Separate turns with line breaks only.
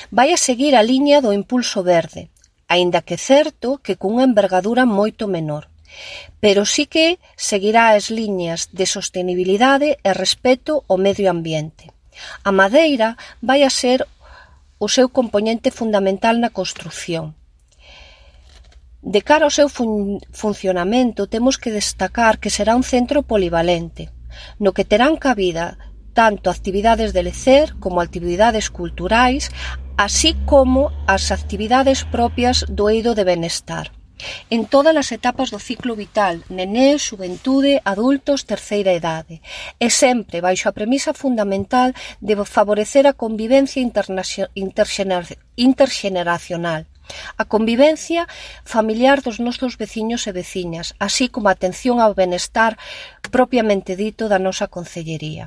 vai a seguir a liña do impulso verde, aínda que é certo que cunha envergadura moito menor. Pero sí que seguirá as liñas de sostenibilidade e respeto ao medio ambiente. A madeira vai a ser o seu compoñente fundamental na construción. De cara ao seu funcionamento, temos que destacar que será un centro polivalente, no que terán cabida tanto actividades de lecer como actividades culturais, así como as actividades propias do eido de benestar, en todas as etapas do ciclo vital, nenés, xuventude, adultos, terceira idade, e sempre baixo a premisa fundamental de favorecer a convivencia interxeneracional, a convivencia familiar dos nosos veciños e veciñas, así como a atención ao benestar propiamente dito da nosa concellería.